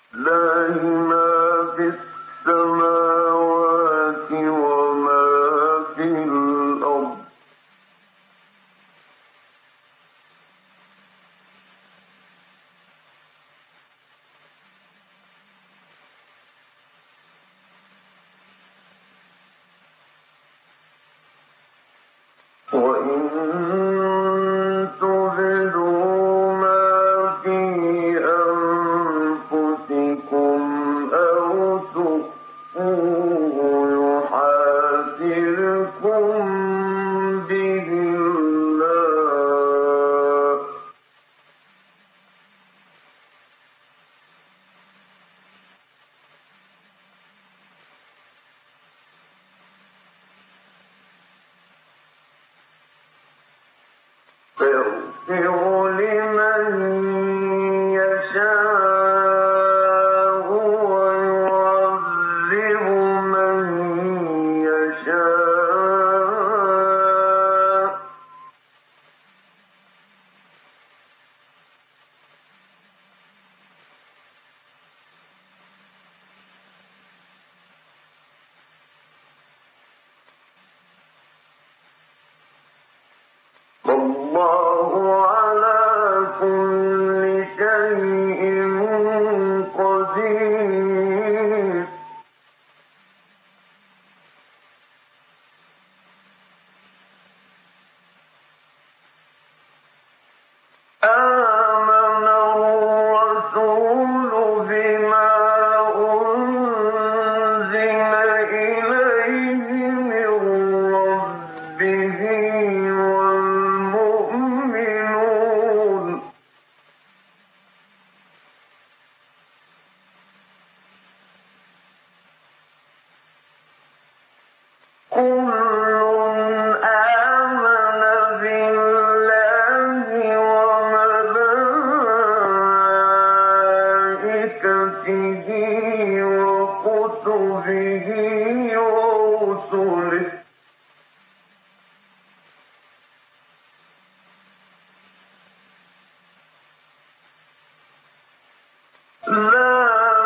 لله ما في السماوات وما في الأرض وإن تبدوا ما في أنفسكم أو تخفوه يحاسبكم به الله فيغفر لمن يشاء ويعذب من يشاء والله على كل شيء قدير آمن الرسول بما أنزل إليه من ربه والمؤمنون كل آمن بالله وملائكته وكتبه ورسله لا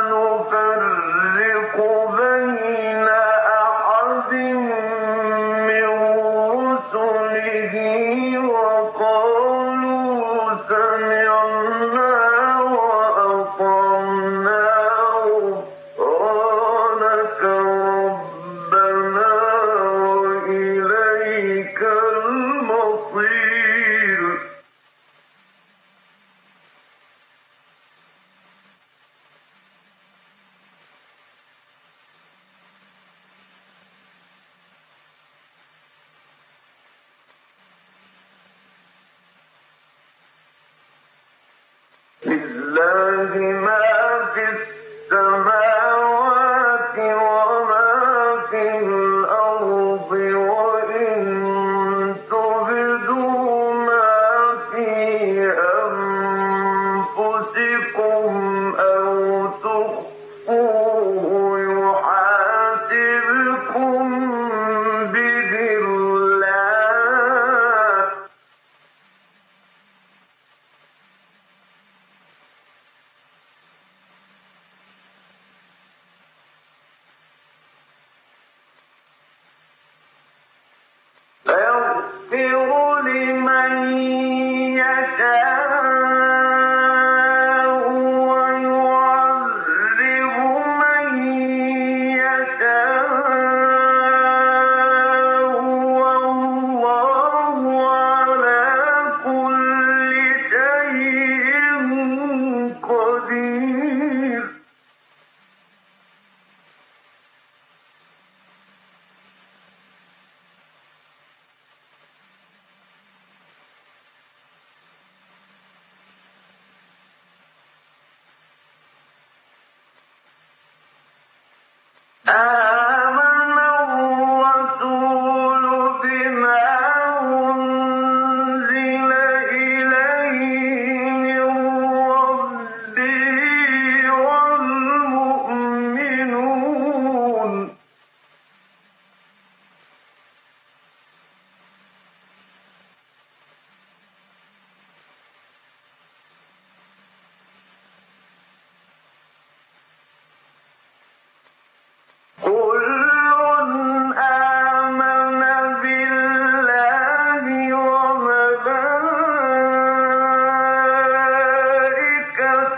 نفرق بين أحد من رسله وقالوا سمعنا وأطعنا غفرانك ربنا وإليك المصير لله ما في السماوات وما في الأرض وإن تبدوا ما في أنفسكم أو تخفوه يحاسبكم به الله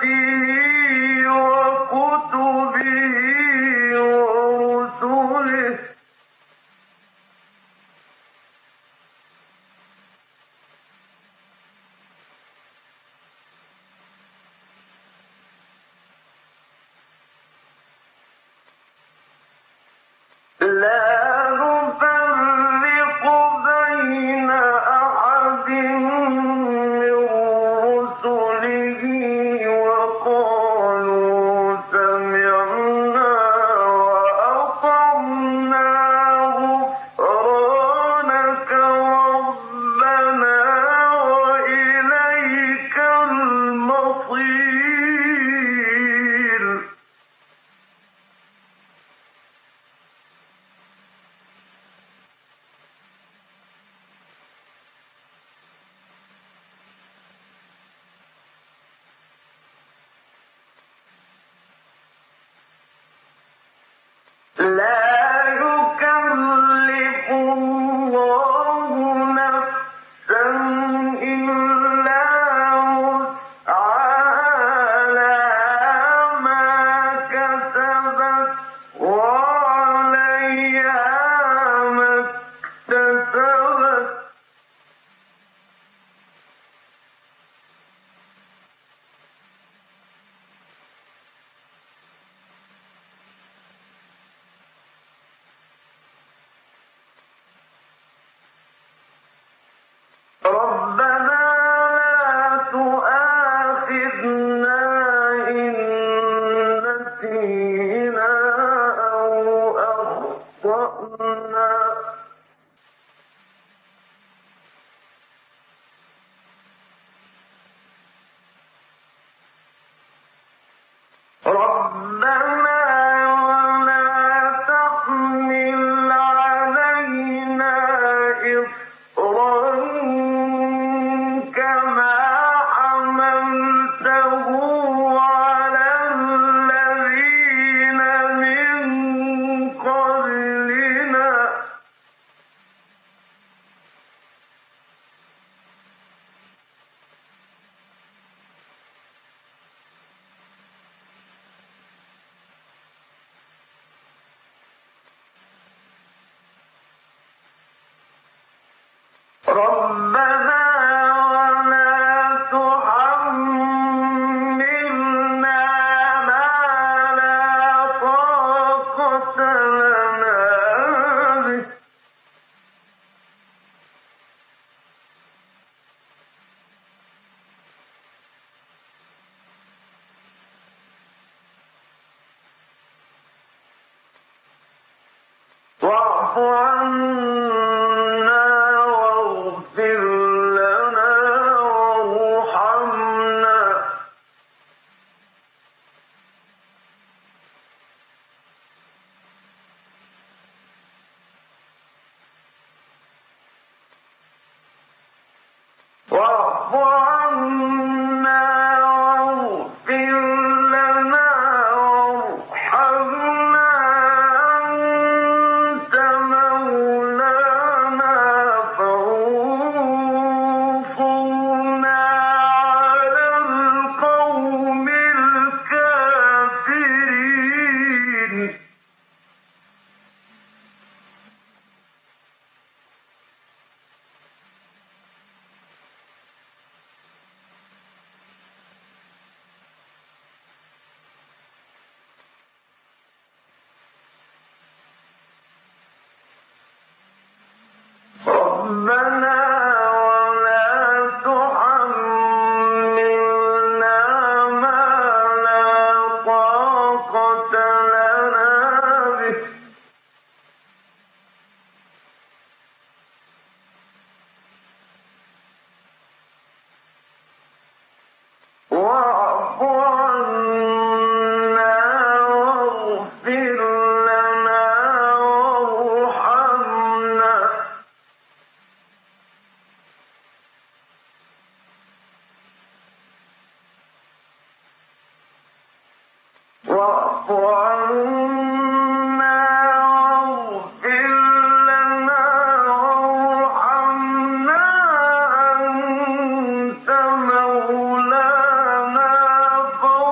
مولانا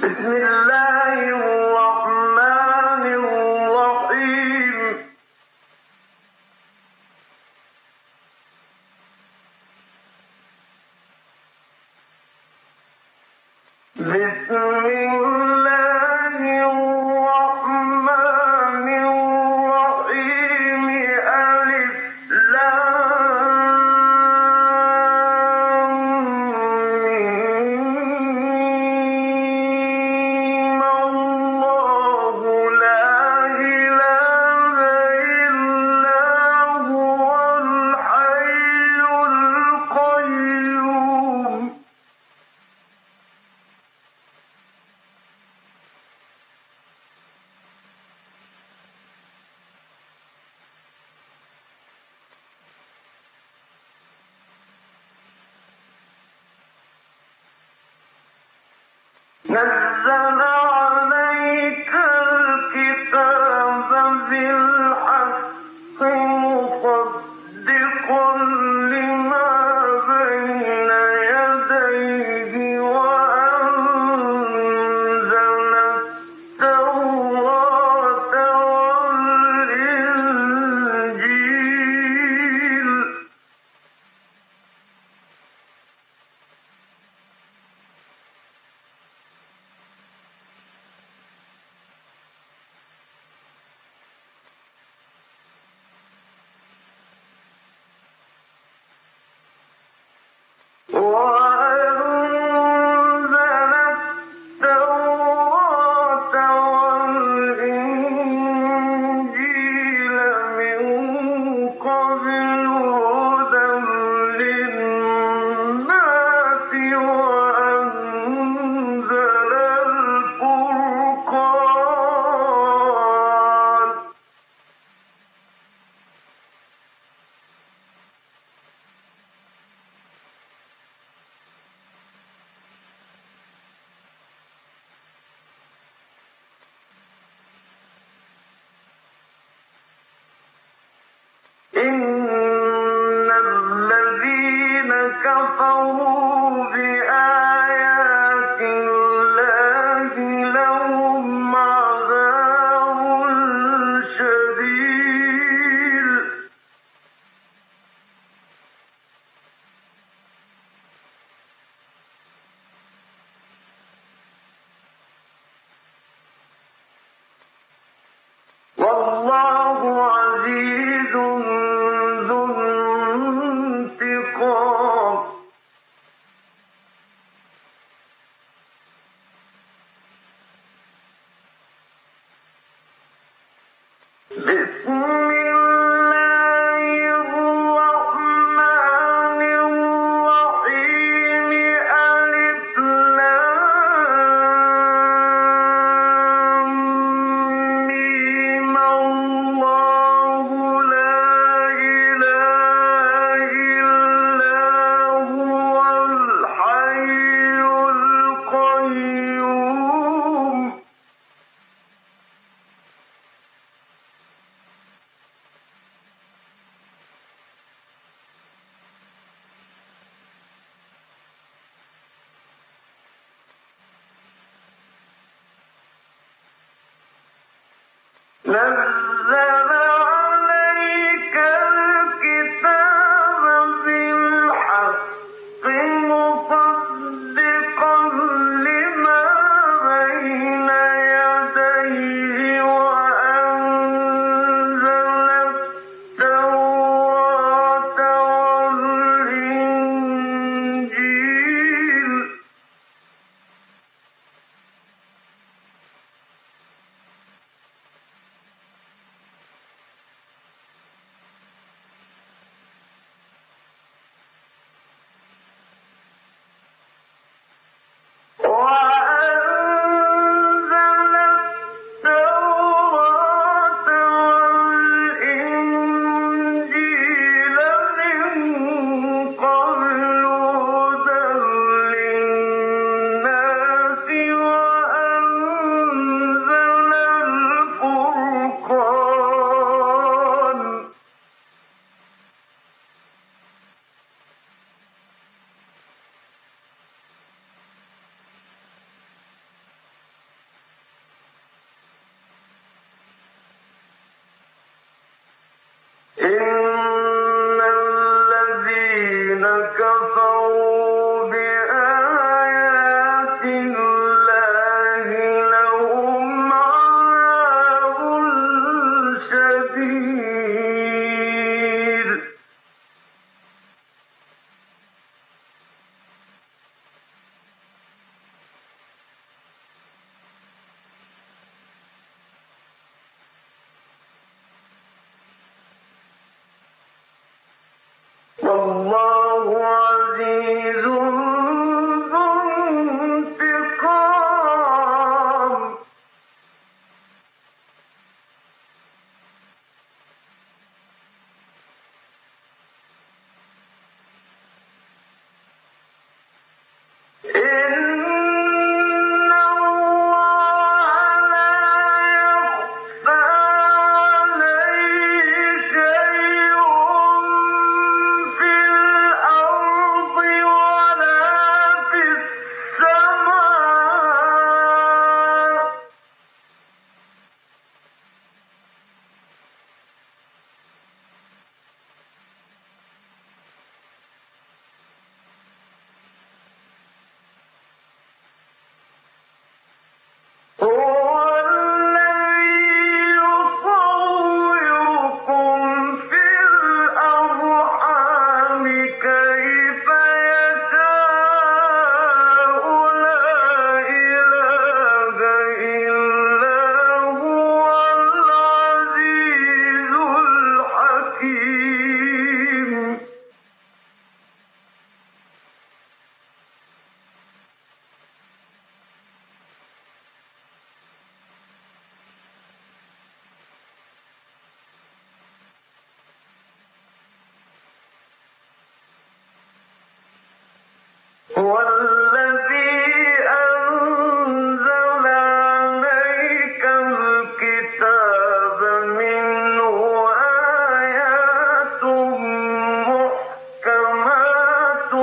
بسم الله الرحمن الرحيم بسم الله الرحمن الرحيم ألف لام ميم الله لا إله إلا هو الحي القيوم نزل عليك الكتاب بالحق مصدقا لما بين يديه وأنزل التوراة والإنجيل وأنزل التوراة والإنجيل من قبل هدى للناس وأنزل الفرقان إن الذين كفروا بآيات الله لهم عذاب شديد والله عزيز ذو انتقام بسم الله الرحمن الرحيم ألف لام ميم الله لا إله إلا هو الحي القيوم نزل عليك الكتاب بالحق مصدقا لما بين يديه وأنزل التوراة والإنجيل إِنَّ الَّذِينَ كَفَرُوا بِآيَاتِ اللَّهِ لَهُمْ عَذَابٌ شَدِيدٌ وَاللَّهُ عَزِيزٌ ذُو انتِقَامٍ إِنَّ اللَّهَ لَا يَخْفَىٰ عَلَيْهِ شَيْءٌ فِي الْأَرْضِ وَلَا فِي السَّمَاءِ ۚ هُوَ الَّذِي يُصَوِّرُكُمْ فِي الْأَرْحَامِ كَيْفَ يَشَاءُ ۚ لَا إِلَٰهَ إِلَّا هُوَ الْعَزِيزُ الْحَكِيمُ هُوَ الَّذِي أَنزَلَ عَلَيْكَ الْكِتَابَ مِنْهُ آيَاتٌ مُحْكَمَاتٌ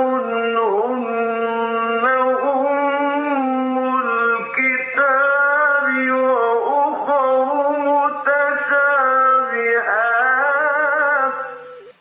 هُنَّ أُمُّ الْكِتَابِ وَأُخَرُ مُتَشَابِهَاتٌ ۖ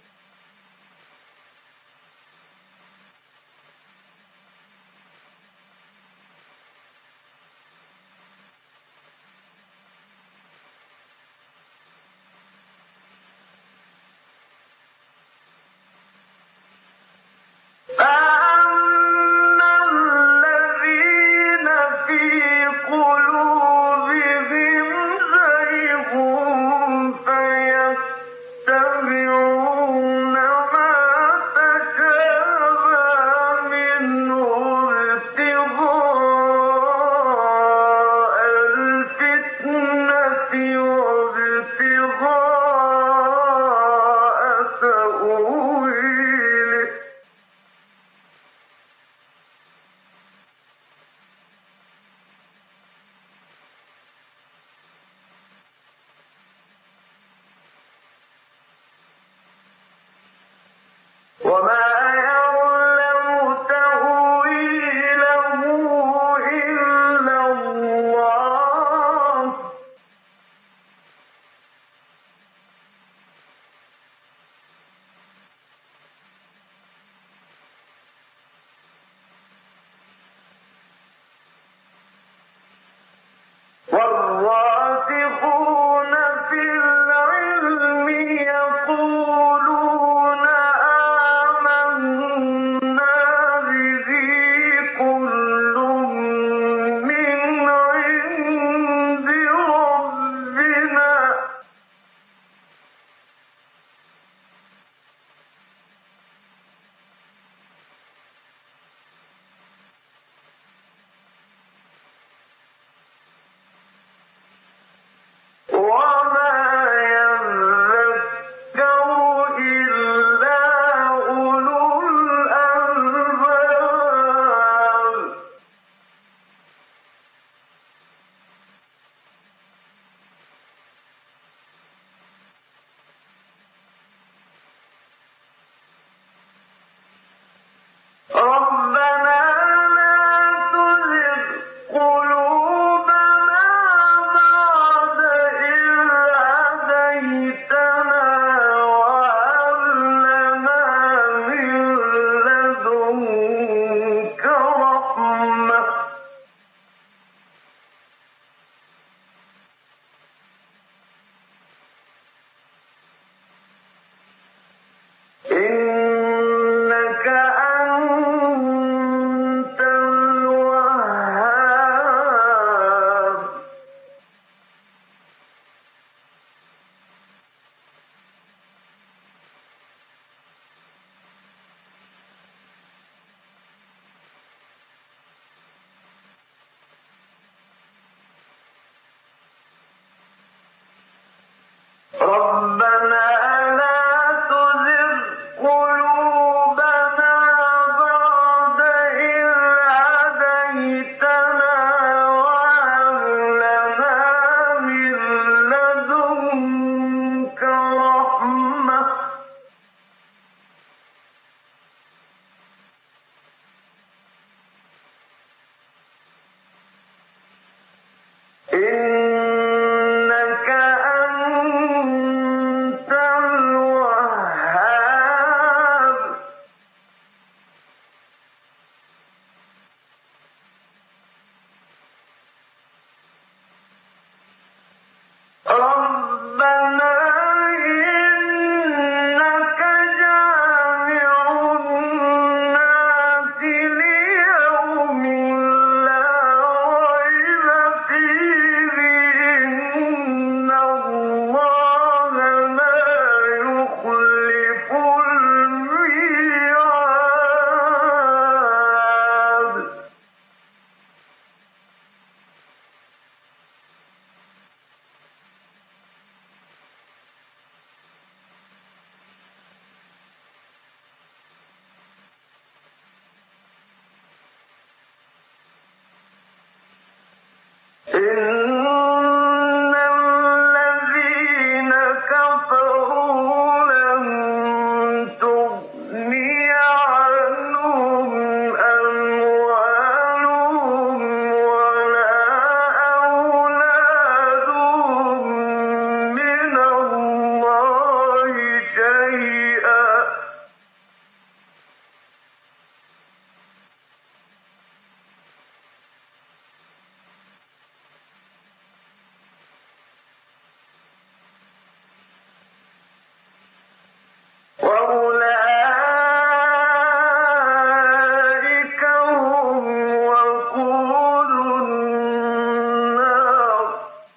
فَأَمَّا الَّذِينَ فِي قُلُوبِهِمْ زَيْغٌ فَيَتَّبِعُونَ مَا تَشَابَهَ مِنْهُ ابْتِغَاءَ الْفِتْنَةِ وَابْتِغَاءَ تَأْوِيلِهِ ۗ وَمَا يَعْلَمُ تَأْوِيلَهُ إِلَّا اللَّهُ ۗ وَالرَّاسِخُونَ فِي الْعِلْمِ يَقُولُونَ آمَنَّا رَبَّنَا لَا تُزِغْ قُلُوبَنَا بَعْدَ إِذْ هَدَيْتَنَا وَهَبْ لَنَا مِن لَّدُنكَ رَحْمَةً ۚ إِنَّكَ أَنتَ الْوَهَّابُ. رَبَّنَا إِنَّكَ جَامِعُ النَّاسِ لِيَوْمٍ لَّا رَيْبَ فِيهِ إِنَّ اللَّهَ لَا يُخْلِفُ الْمِيعَادَ. إِنَّ الَّذِينَ كَفَرُوا لَن تُغْنِيَ عَنْهُمْ أَمْوَالُهُمْ وَلَا أَوْلَادُهُم مِّنَ اللَّهِ شَيْئًا ۖ وَأُولَٰئِكَ هُمْ وَقُودُ النَّارِ.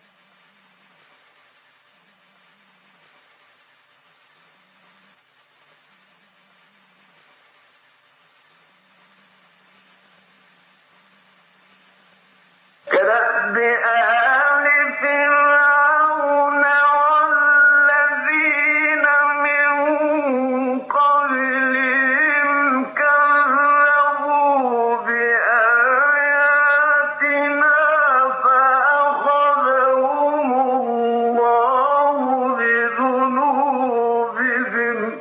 كَدَأْبِ آلِ فِرْعَوْنَ وَالَّذِينَ مِن قَبْلِهِمْ كَذَّبُوا بِآيَاتِنَا فَأَخَذَهُمُ اللَّهُ بِذُنُوبِهِمْ ۗ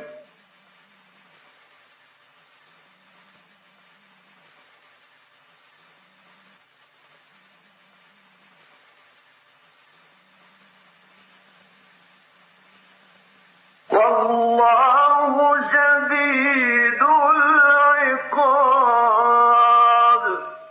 وَاللَّهُ شَدِيدُ الْعِقَابِ.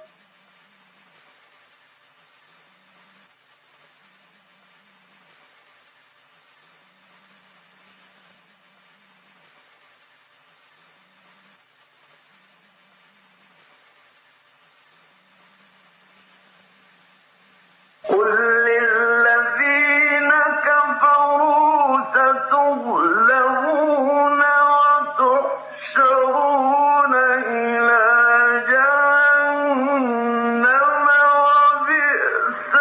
قُل لِّلَّذِينَ كَفَرُوا سَتُغْلَبُونَ وَتُحْشَرُونَ إِلَىٰ جَهَنَّمَ ۖ وَبِئْسَ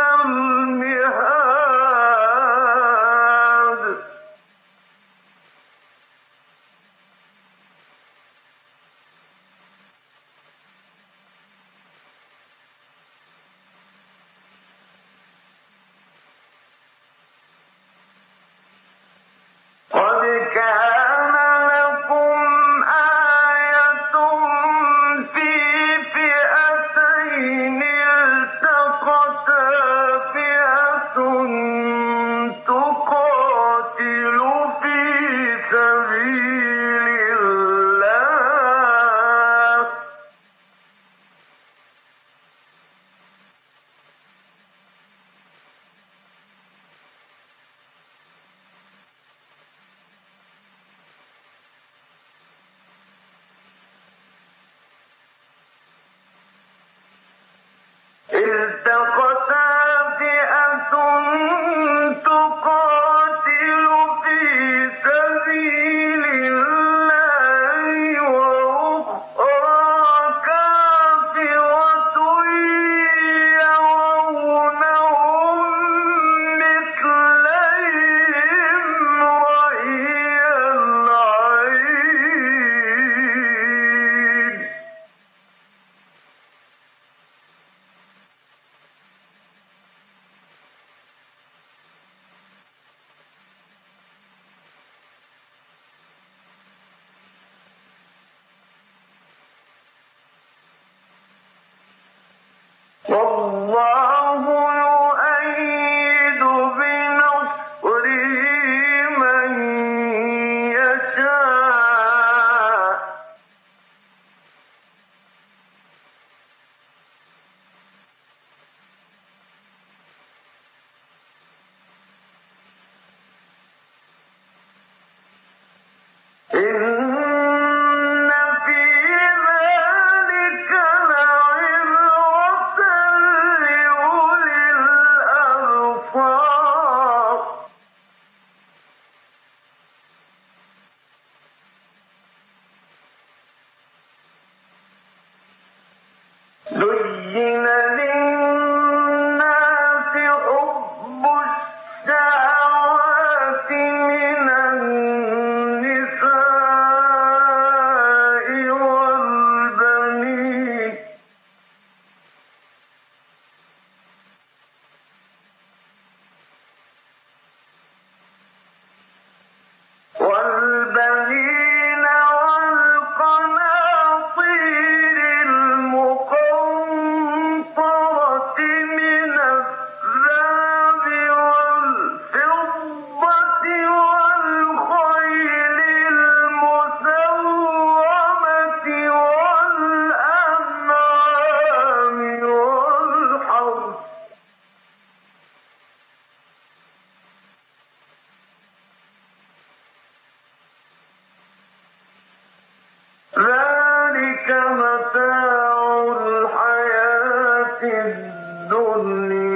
الْمِهَادُ. قَدْ كَانَ لَكُمْ آيَةٌ فِي فِئَتَيْنِ الْتَقَتَا ۖ فِئَةٌ تُقَاتِلُ فِي سَبِيلِ اللَّهِ التقتا فئة تقاتل في سبيل الله وأخرى كافرة يرونهم مثليهم وَاللَّهُ يُؤَيِّدُ بِنَصْرِهِ مَن يَشَاءُ ۗ إِنَّ فِي ذَٰلِكَ لَعِبْرَةً لِّأُولِي الْأَبْصَارِ. زُيِّنَ لِلنَّاسِ حُبُّ الشَّهَوَاتِ مِنَ النِّسَاءِ وَالْبَنِينَ وَالْقَنَاطِيرِ الْمُقَنطَرَةِ مِنَ الذَّهَبِ وَالْفِضَّةِ وَالْخَيْلِ الْمُسَوَّمَةِ وَالْأَنْعَامِ وَالْحَرْثِ ۗ ذَٰلِكَ مَتَاعُ الْحَيَاةِ الدُّنْيَا